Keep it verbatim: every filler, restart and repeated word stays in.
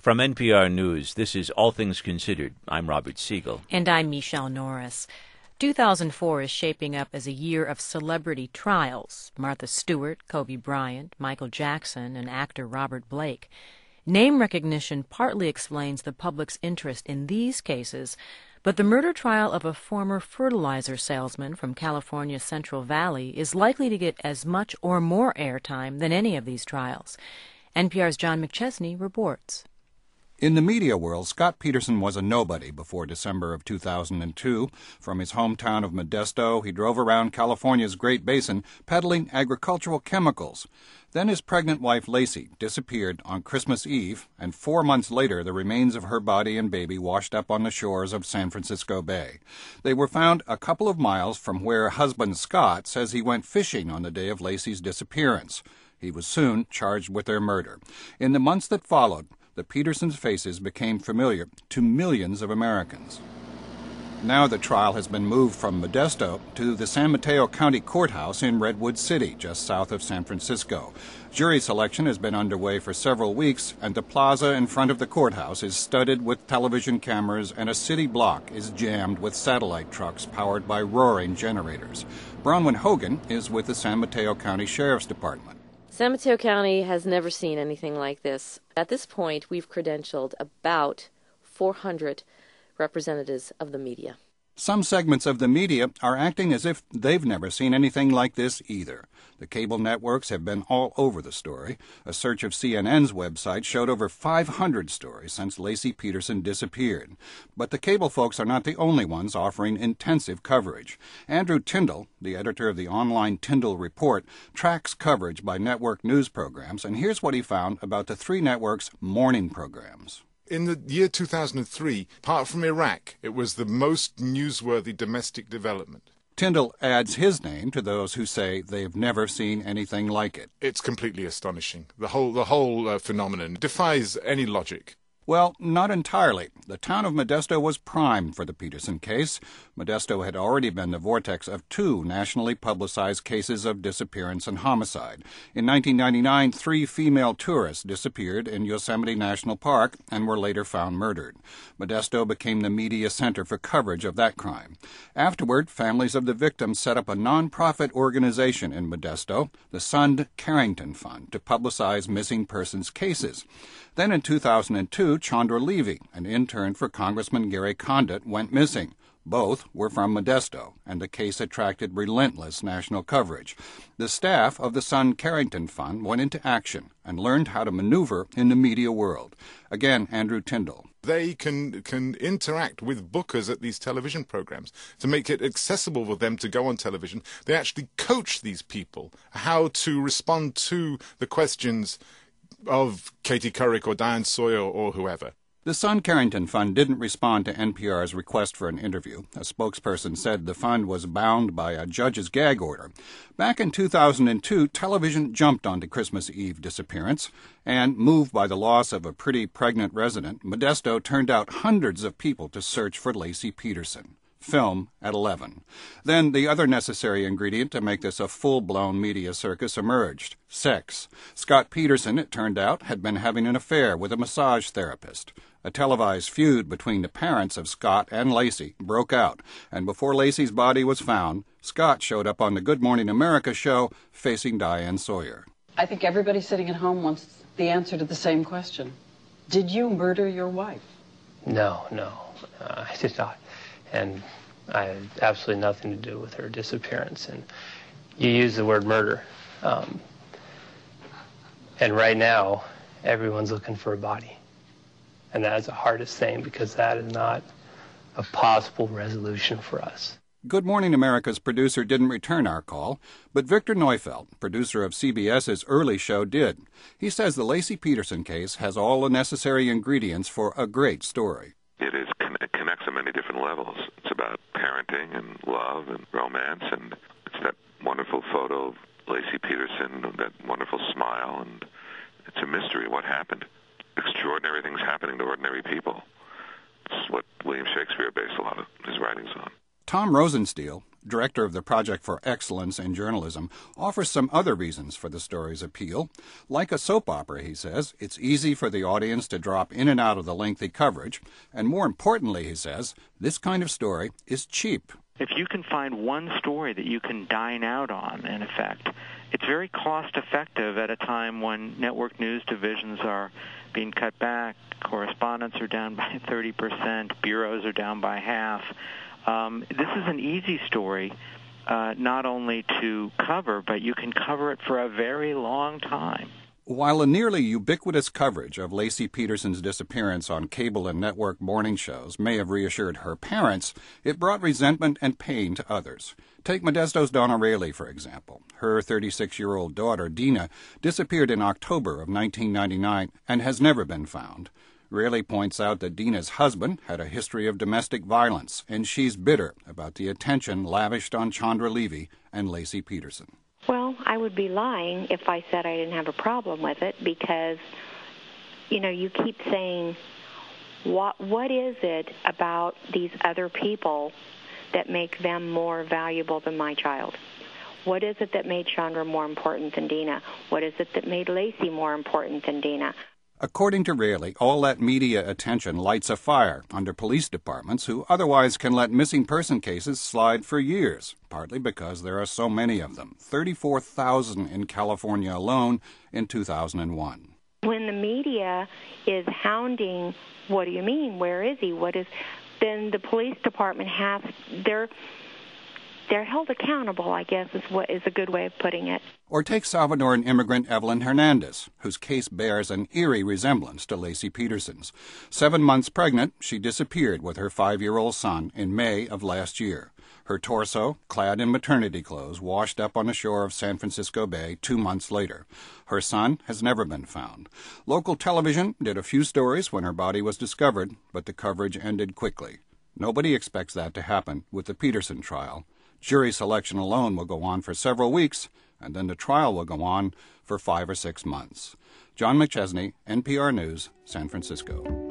From N P R News, this is All Things Considered. I'm Robert Siegel. And I'm Michelle Norris. two thousand four is shaping up as a year of celebrity trials. Martha Stewart, Kobe Bryant, Michael Jackson, and actor Robert Blake. Name recognition partly explains the public's interest in these cases, but the murder trial of a former fertilizer salesman from California's Central Valley is likely to get as much or more airtime than any of these trials. N P R's John McChesney reports. In the media world, Scott Peterson was a nobody before December of two thousand two. From his hometown of Modesto, he drove around California's Great Basin peddling agricultural chemicals. Then his pregnant wife, Lacey, disappeared on Christmas Eve, and four months later the remains of her body and baby washed up on the shores of San Francisco Bay. They were found a couple of miles from where husband Scott says he went fishing on the day of Lacey's disappearance. He was soon charged with their murder. In the months that followed, the Petersons' faces became familiar to millions of Americans. Now the trial has been moved from Modesto to the San Mateo County Courthouse in Redwood City, just south of San Francisco. Jury selection has been underway for several weeks, and the plaza in front of the courthouse is studded with television cameras, and a city block is jammed with satellite trucks powered by roaring generators. Bronwyn Hogan is with the San Mateo County Sheriff's Department. San Mateo County has never seen anything like this. At this point, we've credentialed about four hundred representatives of the media. Some segments of the media are acting as if they've never seen anything like this either. The cable networks have been all over the story. A search of C N N's website showed over five hundred stories since Laci Peterson disappeared. But the cable folks are not the only ones offering intensive coverage. Andrew Tyndall, the editor of the online Tyndall Report, tracks coverage by network news programs, and here's what he found about the three networks' morning programs. In the year two thousand three, apart from Iraq, it was the most newsworthy domestic development. Tyndall adds his name to those who say they've never seen anything like it. It's completely astonishing. The whole, the whole uh, phenomenon defies any logic. Well, not entirely. The town of Modesto was primed for the Peterson case. Modesto had already been the vortex of two nationally publicized cases of disappearance and homicide. In nineteen ninety-nine, three female tourists disappeared in Yosemite National Park and were later found murdered. Modesto became the media center for coverage of that crime. Afterward, families of the victims set up a nonprofit organization in Modesto, the Sund Carrington Fund, to publicize missing persons cases. Then in two thousand two, Chandra Levy, an intern for Congressman Gary Condit, went missing. Both were from Modesto, and the case attracted relentless national coverage. The staff of the Sund Carrington Fund went into action and learned how to maneuver in the media world. Again, Andrew Tyndall. They can can interact with bookers at these television programs to make it accessible for them to go on television. They actually coach these people how to respond to the questions of Katie Couric or Diane Sawyer or whoever. The Sund Carrington Fund didn't respond to N P R's request for an interview. A spokesperson said the fund was bound by a judge's gag order. Back in two thousand two, television jumped onto Christmas Eve disappearance, and moved by the loss of a pretty pregnant resident, Modesto turned out hundreds of people to search for Laci Peterson. Film at eleven. Then the other necessary ingredient to make this a full-blown media circus emerged: sex. Scott Peterson, it turned out, had been having an affair with a massage therapist. A televised feud between the parents of Scott and Laci broke out, and before Laci's body was found, Scott showed up on the Good Morning America show facing Diane Sawyer. I think everybody sitting at home wants the answer to the same question. Did you murder your wife? No, no, uh, I did not. And I had absolutely nothing to do with her disappearance. And you use the word murder. Um, and right now, everyone's looking for a body. And that's the hardest thing, because that is not a possible resolution for us. Good Morning America's producer didn't return our call, but Victor Neufeld, producer of CBS's early show, did. He says the Laci Peterson case has all the necessary ingredients for a great story. It is it connects on many different levels. It's about parenting and love and romance, and it's that wonderful photo of Laci Peterson, that wonderful smile, and it's a mystery what happened. Extraordinary things happening to ordinary people. It's what William Shakespeare based a lot of his writings on. Tom Rosenstiel, director of the Project for Excellence in Journalism, offers some other reasons for the story's appeal. Like a soap opera, he says, it's easy for the audience to drop in and out of the lengthy coverage, and more importantly, he says, this kind of story is cheap. If you can find one story that you can dine out on, in effect, it's very cost-effective at a time when network news divisions are being cut back, correspondents are down by thirty percent, bureaus are down by half. Um, this is an easy story uh, not only to cover, but you can cover it for a very long time. While a nearly ubiquitous coverage of Laci Peterson's disappearance on cable and network morning shows may have reassured her parents, it brought resentment and pain to others. Take Modesto's Donna Rayleigh, for example. Her thirty-six-year-old daughter, Dina, disappeared in October of nineteen ninety-nine and has never been found. Rayleigh points out that Dina's husband had a history of domestic violence, and she's bitter about the attention lavished on Chandra Levy and Laci Peterson. Well, I would be lying if I said I didn't have a problem with it because, you know, you keep saying, what what is it about these other people that make them more valuable than my child? What is it that made Chandra more important than Dina? What is it that made Laci more important than Dina? According to Rayleigh, all that media attention lights a fire under police departments who otherwise can let missing person cases slide for years, partly because there are so many of them, thirty-four thousand in California alone in two thousand one. When the media is hounding, what do you mean, where is he, what is, then the police department has, they're, they're held accountable, I guess is what is a good way of putting it. Or take Salvadoran immigrant Evelyn Hernandez, whose case bears an eerie resemblance to Laci Peterson's. Seven months pregnant, she disappeared with her five-year-old son in May of last year. Her torso, clad in maternity clothes, washed up on the shore of San Francisco Bay two months later. Her son has never been found. Local television did a few stories when her body was discovered, but the coverage ended quickly. Nobody expects that to happen with the Peterson trial. Jury selection alone will go on for several weeks, and then the trial will go on for five or six months. John McChesney, N P R News, San Francisco.